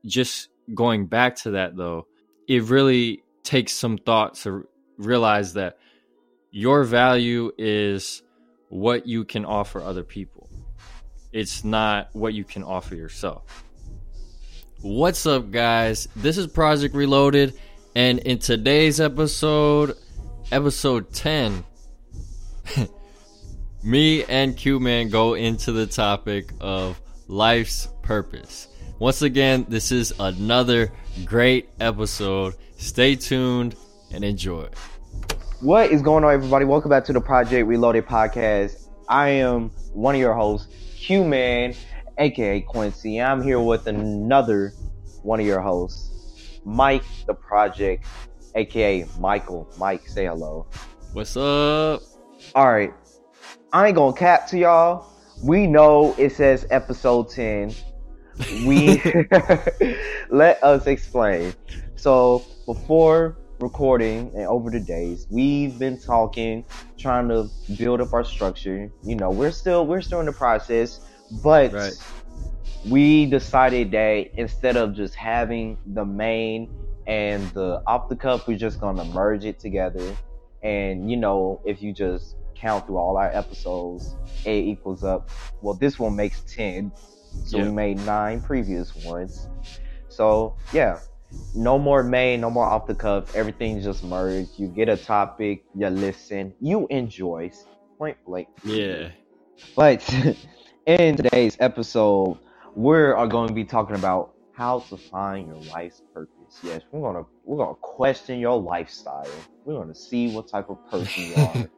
just going back to that though, it really takes some thought to realize that your value is what you can offer other people. It's not what you can offer yourself. What's up, guys? This is Project Reloaded, and in today's episode 10, me and Q-Man go into the topic of life's purpose. Once again, this is another great episode. Stay tuned and enjoy. What is going on, everybody? Welcome back to the Project Reloaded podcast. I am one of your hosts, Q-Man, aka Quincy. I'm here with another one of your hosts, Mike the Project, aka Michael. Mike, say hello. What's up? All right, I ain't gonna cap to y'all. We know it says episode 10. We let us explain. So before recording and over the days, we've been talking, trying to build up our structure. You know, we're still in the process, but Right. We decided that instead of just having the main and the off the cuff, we're just gonna merge it together. And you know, if you just count through all our episodes, it equals up. Well, this one makes 10, so we made 9 previous ones. So yeah. No more main, no more off the cuff. Everything's just merged. You get a topic, you listen, you enjoy. Point blank. Yeah. But in today's episode, we are going to be talking about how to find your life's purpose. Yes, we're gonna question your lifestyle. We're gonna see what type of person you are.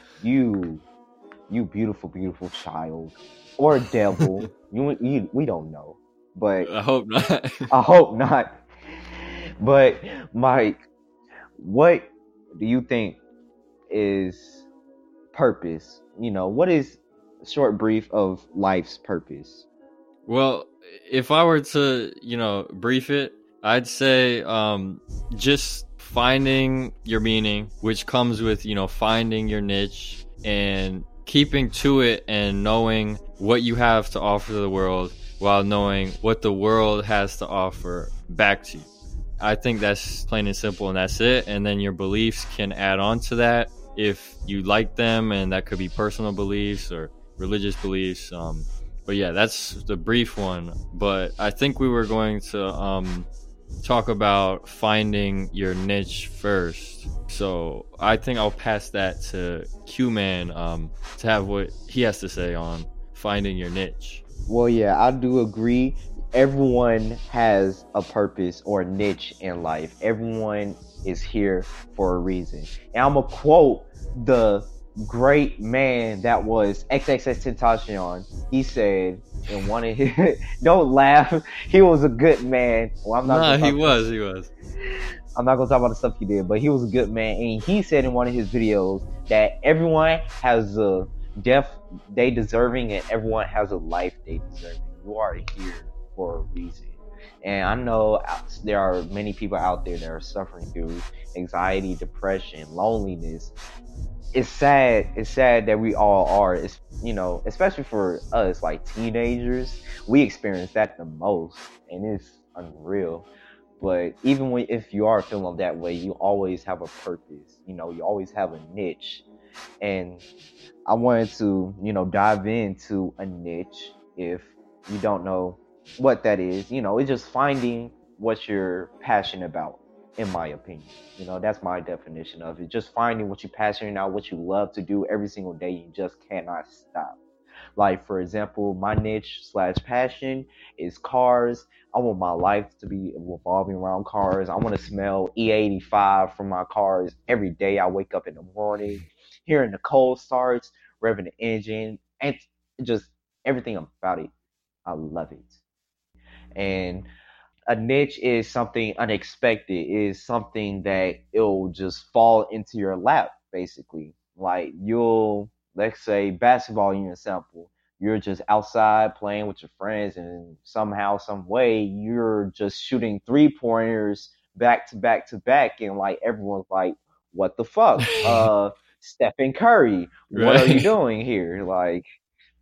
you beautiful, beautiful child, or devil. We don't know, but I hope not. I hope not. But Mike, what do you think is purpose? You know, what is a short brief of life's purpose? Well, if I were to, brief it, I'd say just finding your meaning, which comes with, finding your niche and keeping to it and knowing what you have to offer to the world while knowing what the world has to offer back to you. I think that's plain and simple, and that's it. And then your beliefs can add on to that if you like them, and that could be personal beliefs or religious beliefs. But yeah, that's the brief one. But I think we were going to talk about finding your niche first. So I think I'll pass that to Q-Man to have what he has to say on finding your niche. Well, yeah, I do agree. Everyone has a purpose or a niche in life. Everyone is here for a reason. And I'm going to quote the great man that was XXXTentacion. He said in one of his... Don't laugh. He was a good man. Well, I'm not. He was. I'm not going to talk about the stuff he did, but he was a good man. And he said in one of his videos that everyone has a death they deserving and everyone has a life they deserving. You are here for a reason. And I know there are many people out there that are suffering through anxiety, depression, loneliness. It's sad that we all are. It's, especially for us, like teenagers, we experience that the most, and it's unreal. But even if you are feeling that way, you always have a purpose. You always have a niche. And I wanted to, dive into a niche. If you don't know what that is, it's just finding what you're passionate about, in my opinion. That's my definition of it. Just finding what you're passionate about, what you love to do every single day. You just cannot stop. Like, for example, my niche / passion is cars. I want my life to be revolving around cars. I want to smell E85 from my cars every day. I wake up in the morning, hearing the cold starts, revving the engine, and just everything about it. I love it. And a niche is something unexpected, is something that it'll just fall into your lap, basically. Like, let's say basketball, in example, you're just outside playing with your friends, and somehow, some way, you're just shooting 3-pointers back to back to back, and like everyone's like, what the fuck? Stephen Curry, what are you doing here? Like,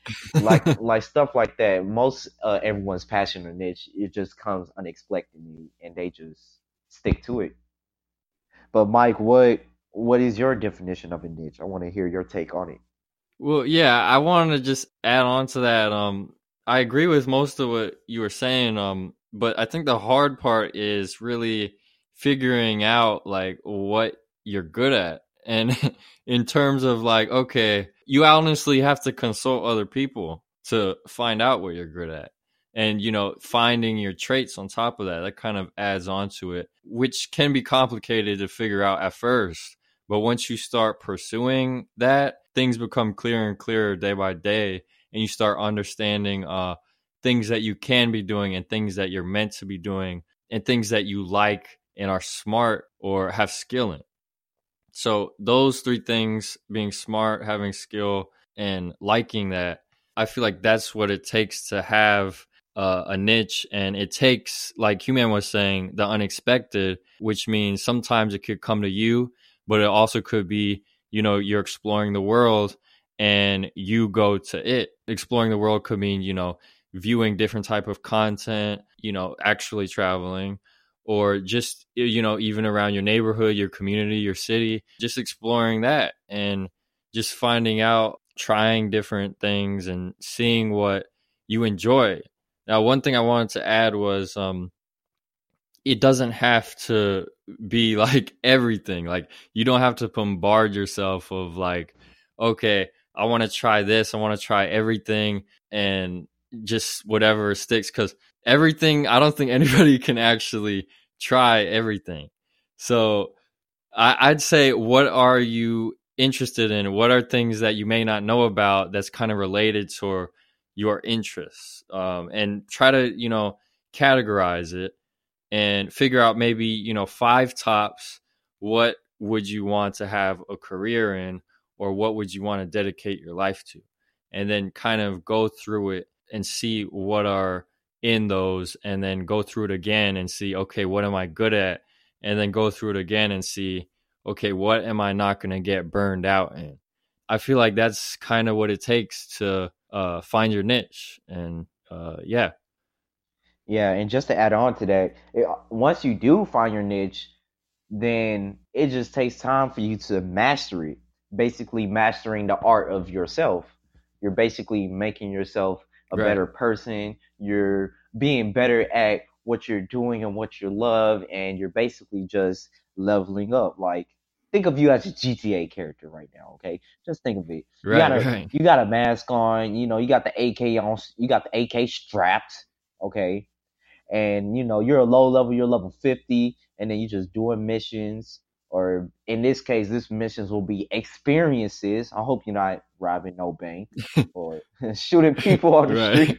like stuff like that. Most everyone's passion or niche, it just comes unexpectedly, and they just stick to it. But Mike, what is your definition of a niche? I want to hear your take on it. Well, yeah, I wanted to just add on to that. I agree with most of what you were saying. But I think the hard part is really figuring out like what you're good at. And in terms of like, okay, you honestly have to consult other people to find out what you're good at. And, finding your traits on top of that, that kind of adds on to it, which can be complicated to figure out at first. But once you start pursuing that, things become clearer and clearer day by day, and you start understanding things that you can be doing and things that you're meant to be doing and things that you like and are smart or have skill in. So those three things, being smart, having skill, and liking that, I feel like that's what it takes to have a niche. And it takes, like Human was saying, the unexpected, which means sometimes it could come to you, but it also could be, you're exploring the world and you go to it. Exploring the world could mean, viewing different type of content, actually traveling, or just, even around your neighborhood, your community, your city, just exploring that and just finding out, trying different things and seeing what you enjoy. Now, one thing I wanted to add was it doesn't have to be like everything. Like, you don't have to bombard yourself of like, okay, I want to try this, I want to try everything, and just whatever sticks. Because everything, I don't think anybody can actually try everything. So I'd say, what are you interested in? What are things that you may not know about that's kind of related to your interests? And try to, categorize it and figure out maybe, 5 tops. What would you want to have a career in, or what would you want to dedicate your life to? And then kind of go through it and see what are in those, and then go through it again and see, okay, what am I good at? And then go through it again and see, okay, what am I not going to get burned out in? I feel like that's kind of what it takes to find your niche. And yeah. Yeah, and just to add on to that, once you do find your niche, then it just takes time for you to master it. Basically, mastering the art of yourself. You're basically making yourself a Right. better person. You're being better at what you're doing and what you love, and you're basically just leveling up. Like, think of you as a GTA character right now, okay? Just think of it. You got Right. a Right. you got a mask on. You got the AK on. You got the AK strapped, okay? And you're a low level, you're level 50, and then you're just doing missions, or in this case, this missions will be experiences. I hope you're not robbing no bank or shooting people on the Right. street.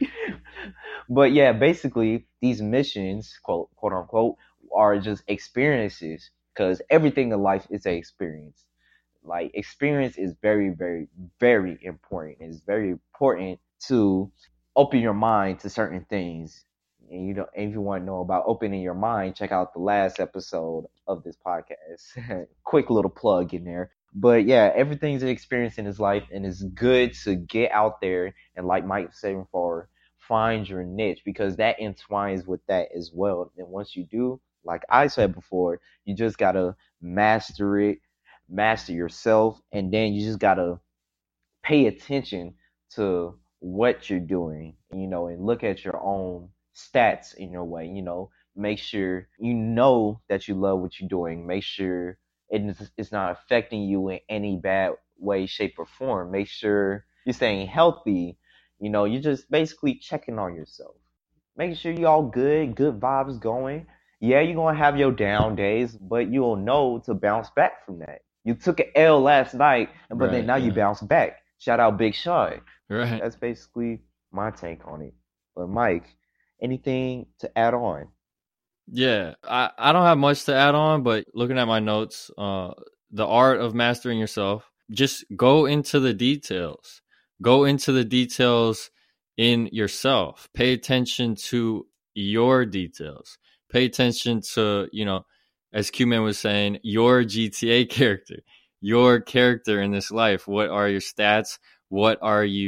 But yeah, basically these missions, quote unquote, are just experiences, because everything in life is a experience. Like, experience is very, very, very important. It's very important to open your mind to certain things. And if you want to know about opening your mind, check out the last episode of this podcast. Quick little plug in there. But yeah, everything's an experience in his life, and it's good to get out there and, like Mike was saying before, find your niche, because that entwines with that as well. And once you do, like I said before, you just gotta master it, master yourself, and then you just gotta pay attention to what you're doing, and look at your own stats in your way. Make sure you know that you love what you're doing. Make sure it's not affecting you in any bad way, shape, or form. Make sure you're staying healthy. You're just basically checking on yourself. Making sure you all good vibes going. Yeah, you're gonna have your down days, but you'll know to bounce back from that. You took an L last night, but then Right. now you Yeah. bounce back. Shout out Big Sean. Right. That's basically my take on it. But Mike, anything to add on? Yeah, I don't have much to add on, but looking at my notes, the art of mastering yourself, just go into the details. Go into the details in yourself. Pay attention to your details. Pay attention to, as Q-Man was saying, your GTA character, your character in this life. What are your stats? What are you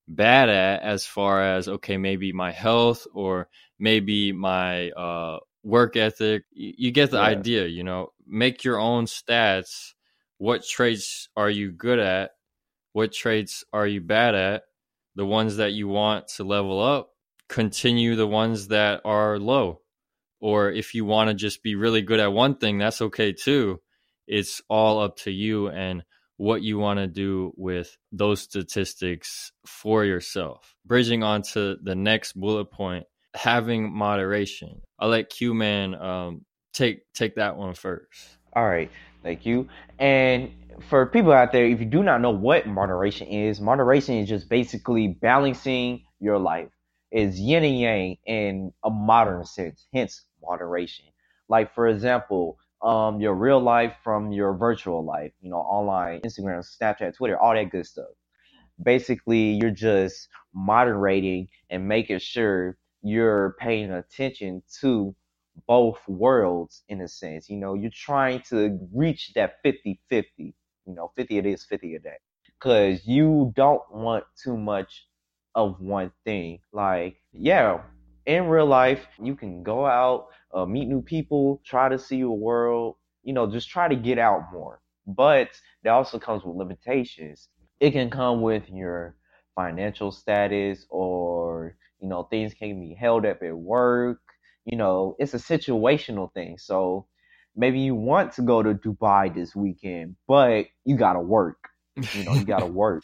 bad at, as far as, okay, maybe my health or maybe my work ethic. You get the Yeah. idea, make your own stats. What traits are you good at? What traits are you bad at? The ones that you want to level up, continue the ones that are low. Or if you want to just be really good at one thing, that's okay too. It's all up to you and what you want to do with those statistics for yourself. Bridging on to the next bullet point, having moderation. I'll let Q Man take that one first. All right, thank you. And for people out there, if you do not know what moderation is just basically balancing your life. It's yin and yang in a modern sense, hence moderation. Like for example, your real life from your virtual life, online, Instagram, Snapchat, Twitter, all that good stuff. Basically, you're just moderating and making sure you're paying attention to both worlds in a sense. You're trying to reach that 50-50. 50 it is, 50 a day. Because you don't want too much of one thing. Like, yeah, in real life, you can go out, meet new people, try to see a world, just try to get out more. But that also comes with limitations. It can come with your financial status, or things can be held up at work. It's a situational thing. So maybe you want to go to Dubai this weekend, but you gotta work. You gotta work.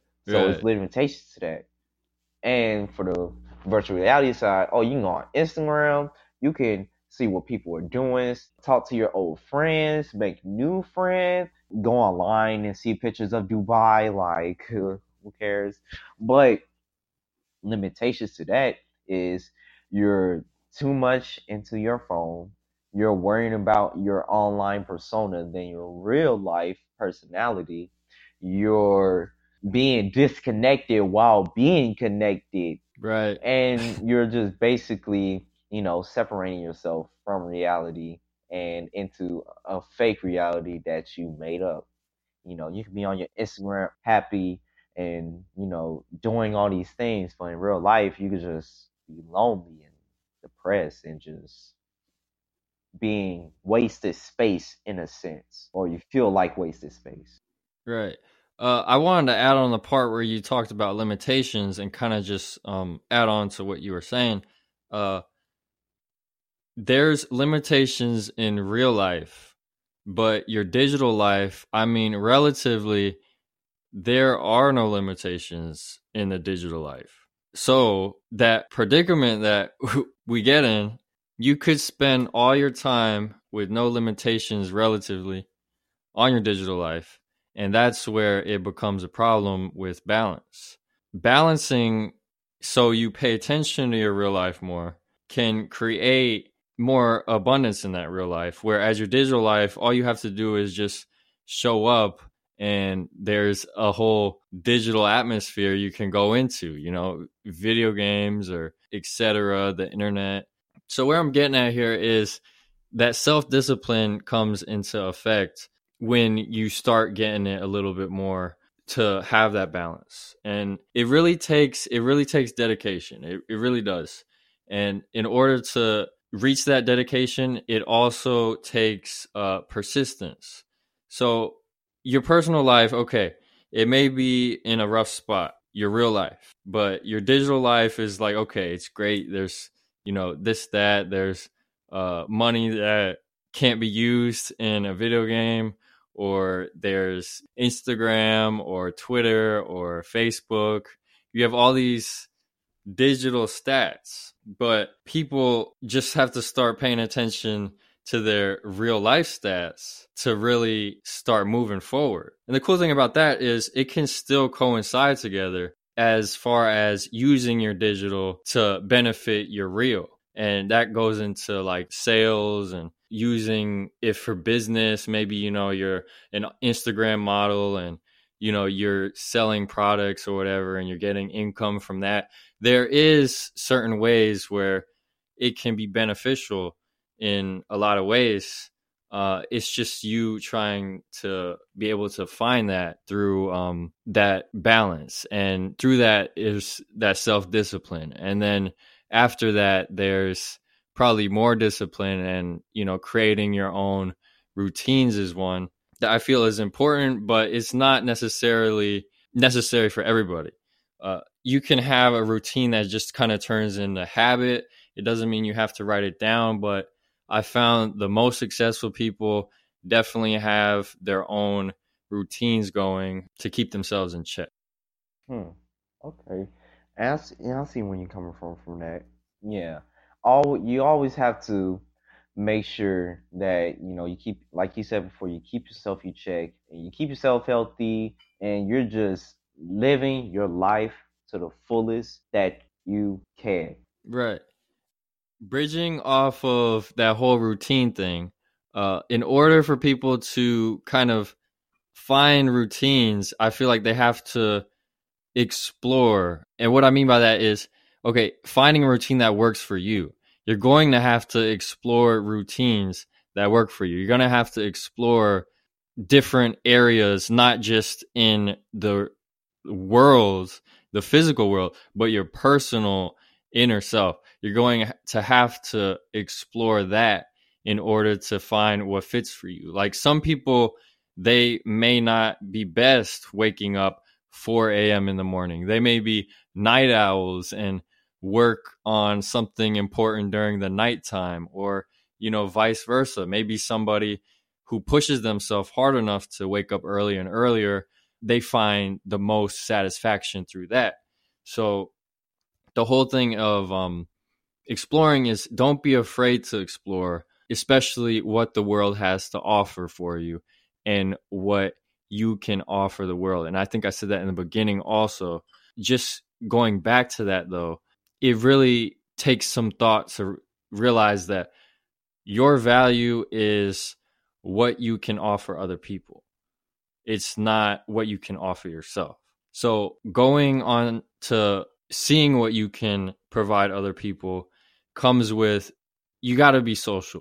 So it's Right. limitations to that. And for the virtual reality side, you can go on Instagram. You can see what people are doing, talk to your old friends, make new friends, go online and see pictures of Dubai. Like, who cares? But limitations to that is you're too much into your phone. You're worrying about your online persona than your real life personality. You're being disconnected while being connected. Right. And you're just basically, separating yourself from reality and into a fake reality that you made up. You can be on your Instagram happy and, doing all these things, but in real life, you could just be lonely and depressed and just being wasted space in a sense, or you feel like wasted space. Right. I wanted to add on the part where you talked about limitations and kind of just add on to what you were saying. There's limitations in real life, but your digital life, I mean, relatively, there are no limitations in the digital life. So that predicament that we get in, you could spend all your time with no limitations relatively on your digital life. And that's where it becomes a problem with balance. Balancing so you pay attention to your real life more can create more abundance in that real life. Whereas your digital life, all you have to do is just show up and there's a whole digital atmosphere you can go into, video games or etc., the internet. So where I'm getting at here is that self-discipline comes into effect when you start getting it a little bit more to have that balance. And it really takes dedication. It really does. And in order to reach that dedication, it also takes persistence. So your personal life, okay, it may be in a rough spot, your real life, but your digital life is like, okay, it's great. There's, this, that, there's money that can't be used in a video game, or there's Instagram or Twitter or Facebook. You have all these digital stats, but people just have to start paying attention to their real life stats to really start moving forward. And the cool thing about that is it can still coincide together as far as using your digital to benefit your real. And that goes into like sales and using it for business. Maybe, you're an Instagram model and, you're selling products or whatever, and you're getting income from that. There is certain ways where it can be beneficial in a lot of ways. It's just you trying to be able to find that through that balance, and through that is that self-discipline. And then after that, there's probably more discipline, and creating your own routines is one that I feel is important, but it's not necessarily necessary for everybody. You can have a routine that just kind of turns into habit. It doesn't mean you have to write it down, but I found the most successful people definitely have their own routines going to keep themselves in check. Hmm. Okay. And I see where you're coming from that. Yeah. All you always have to make sure that you keep, like you said before, you keep yourself in check and you keep yourself healthy, and you're just living your life to the fullest that you can. Right. Bridging off of that whole routine thing, in order for people to kind of find routines, I feel like they have to explore. And what I mean by that is, okay, finding a routine that works for you. You're going to have to explore routines that work for you. You're going to have to explore different areas, not just in the world, the physical world, but your personal inner self. You're going to have to explore that in order to find what fits for you. Like some people, they may not be best waking up 4 a.m. in the morning. They may be night owls and work on something important during the nighttime, or, vice versa. Maybe somebody who pushes themselves hard enough to wake up earlier and earlier, they find the most satisfaction through that. So the whole thing of exploring is, don't be afraid to explore, especially what the world has to offer for you and what you can offer the world. And I think I said that in the beginning also. Just going back to that though, it really takes some thought to realize that your value is what you can offer other people. It's not what you can offer yourself. So going on to seeing what you can provide other people comes with, you got to be social.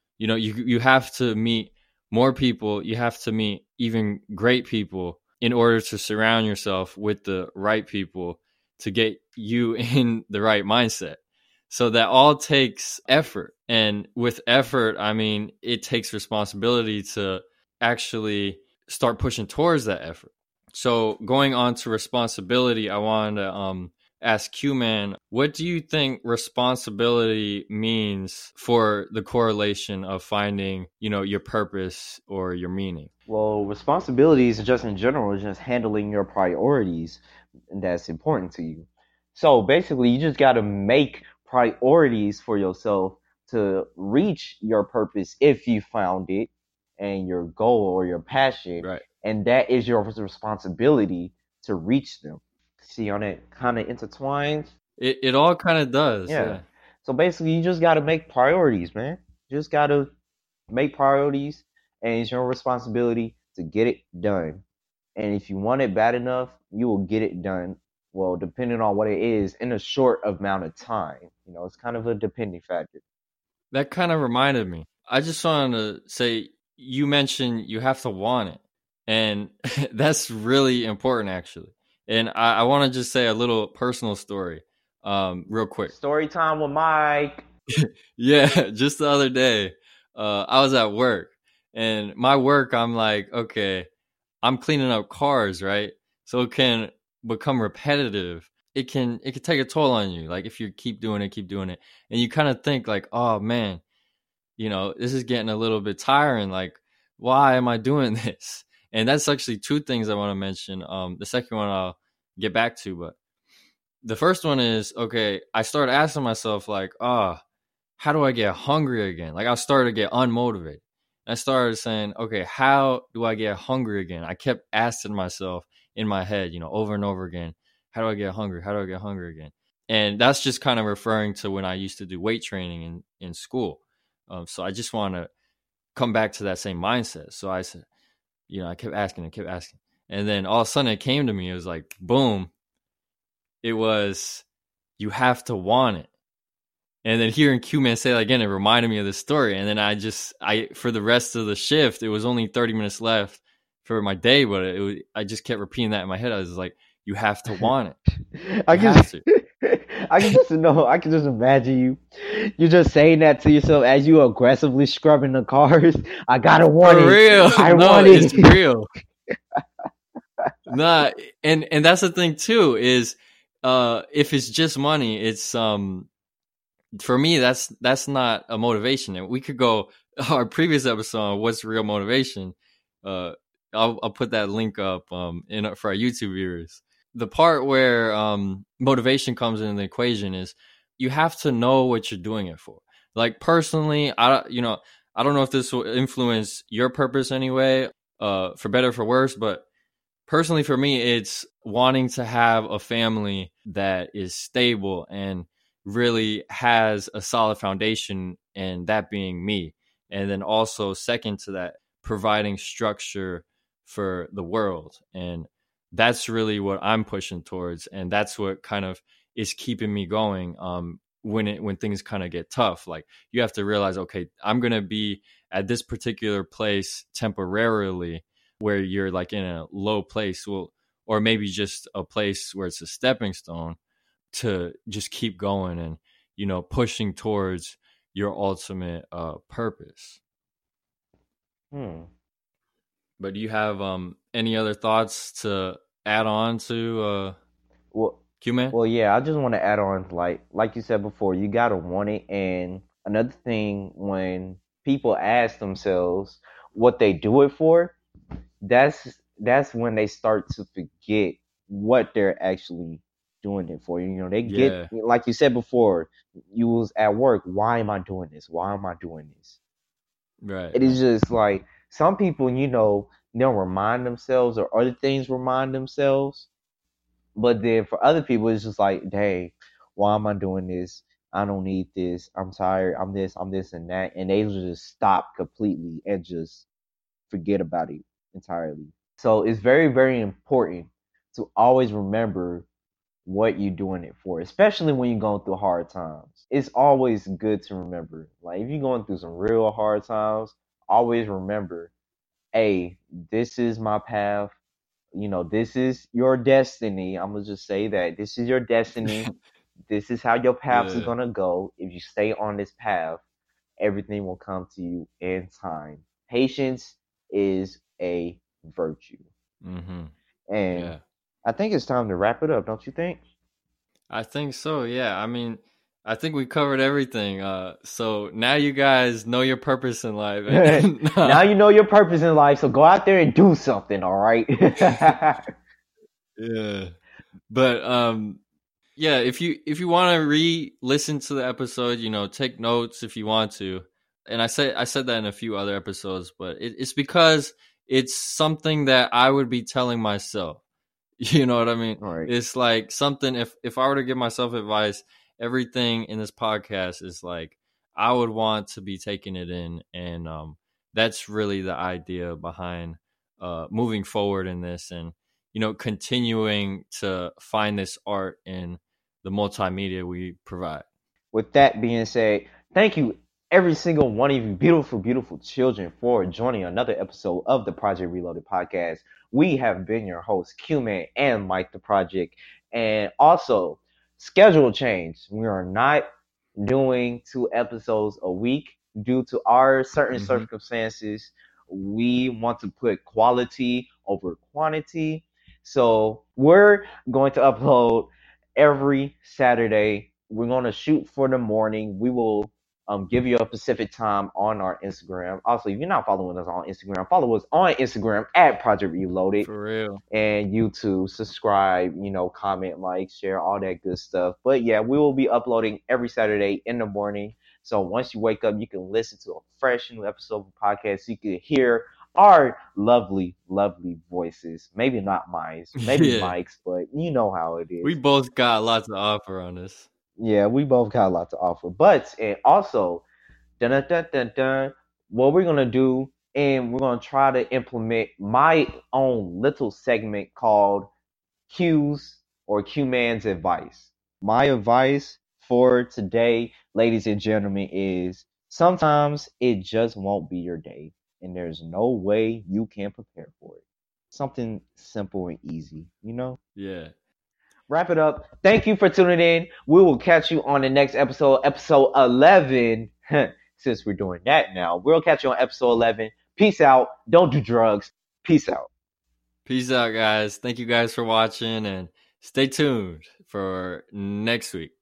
You have to meet more people. You have to meet even great people in order to surround yourself with the right people to get you in the right mindset. So that all takes effort. And with effort, I mean, it takes responsibility to actually start pushing towards that effort. So going on to responsibility, I wanted to ask Q-Man, what do you think responsibility means for the correlation of finding, your purpose or your meaning? Well, responsibilities just in general is just handling your priorities that's important to you. So basically, you just got to make priorities for yourself to reach your purpose if you found it, and your goal or your passion, Right. and that is your responsibility to reach them. See on it kind of intertwines. It all kind of does, Yeah. yeah. So basically, you just got to make priorities, man. You just got to make priorities, and it's your responsibility to get it done. And if you want it bad enough, you will get it done. Well, depending on what it is, in a short amount of time. It's kind of a depending factor. That kind of reminded me. I just wanted to say, you mentioned you have to want it. And that's really important, actually. And I want to just say a little personal story, real quick. Story time with Mike. Yeah, just the other day, I was at work, and my work, I'm like, okay, I'm cleaning up cars, right? So it can become repetitive. It can take a toll on you. Like if you keep doing it, and you kind of think like, oh man, this is getting a little bit tiring. Like, why am I doing this? And that's actually two things I want to mention. The second one I'll get back to, but the first one is, okay, I started asking myself like, how do I get hungry again? Like I started to get unmotivated. I started saying, okay, how do I get hungry again? I kept asking myself in my head, over and over again, how do I get hungry? How do I get hungry again? And that's just kind of referring to when I used to do weight training in school. So I just want to come back to that same mindset. So I said, I kept asking and kept asking. And then all of a sudden it came to me. It was like, boom. It was, you have to want it. And then hearing Q-Man say that again, it reminded me of this story. And then I for the rest of the shift, it was only 30 minutes left for my day, but I just kept repeating that in my head. I was like, you have to want it. I You can have to. I can just imagine you. You're just saying that to yourself as you aggressively scrubbing the cars. I gotta want For it. real. I No, want it's it. real. Nah, and that's the thing too, is if it's just money, it's for me that's not a motivation. And we could go our previous episode on what's real motivation. Uh I'll put that link up in for our YouTube viewers. The part where motivation comes into the equation is you have to know what you're doing it for. Like personally, I don't know if this will influence your purpose anyway, for better or for worse, but personally for me, it's wanting to have a family that is stable and really has a solid foundation, and that being me. And then also second to that, providing structure for the world. And that's really what I'm pushing towards, and that's what kind of is keeping me going when things kind of get tough. Like, you have to realize, okay, I'm going to be at this particular place temporarily, where you're like in a low place, well, or maybe just a place where it's a stepping stone to just keep going and pushing towards your ultimate purpose. Hmm. But do you have any other thoughts to add on to Well, Q-Man? well, yeah. I just want to add on, like you said before, you gotta want it. And another thing, when people ask themselves what they do it for, that's when they start to forget what they're actually doing it for. They get, Yeah, like you said before, you was at work. Why am I doing this? Why am I doing this? right, It is just like some people, they'll remind themselves, or other things remind themselves. But then for other people, it's just like, dang, why am I doing this? I don't need this. I'm tired. I'm this and that. And they just stop completely and just forget about it entirely. So it's very, very important to always remember what you're doing it for, especially when you're going through hard times. It's always good to remember. Like, if you're going through some real hard times, always remember, hey, this is my path. This is your destiny. I'm gonna just say that this is your destiny. This is how your path is yeah, gonna go. If you stay on this path, everything will come to you in time. Patience is a virtue. mm-hmm, And yeah. I think it's time to wrap it up, don't you think? I think so. Yeah, I mean, I think we covered everything. So now you guys know your purpose in life, and Now you know your purpose in life, so go out there and do something, all right? yeah. But yeah, if you want to re-listen to the episode, take notes if you want to. And I said that in a few other episodes, but it's because it's something that I would be telling myself. You know what I mean? All right. It's like something, if I were to give myself advice, everything in this podcast is like I would want to be taking it in, and that's really the idea behind moving forward in this, and continuing to find this art in the multimedia we provide. With that being said, thank you, every single one of you beautiful, beautiful children, for joining another episode of the Project Reloaded podcast. We have been your hosts, Q-Man and Mike the Project. And also, schedule change. We are not doing 2 episodes a week due to our certain Mm-hmm. circumstances. We want to put quality over quantity. So we're going to upload every Saturday. We're going to shoot for the morning. We will give you a specific time on our Instagram. Also, if you're not following us on Instagram, follow us on Instagram at Project Reloaded, For real. and YouTube. Subscribe, comment, like, share, all that good stuff. But yeah, we will be uploading every Saturday in the morning. So once you wake up, you can listen to a fresh new episode of the podcast. So you can hear our lovely, lovely voices. Maybe not mine, maybe Yeah, Mike's, but you know how it we is. both got lots to offer on this. Yeah, we both got a lot to offer. But and also, dun, dun, dun, dun, dun, what we're gonna do, and we're gonna try to implement my own little segment called Q's or Q Man's advice. My advice for today, ladies and gentlemen, is sometimes it just won't be your day, and there's no way you can prepare for it. Something simple and easy, you know? Yeah. Wrap it up. Thank you for tuning in. We will catch you on the next episode, episode 11. Since we're doing that now, we'll catch you on episode 11. Peace out. Don't do drugs. Peace out. Peace out, guys. Thank you guys for watching, and stay tuned for next week.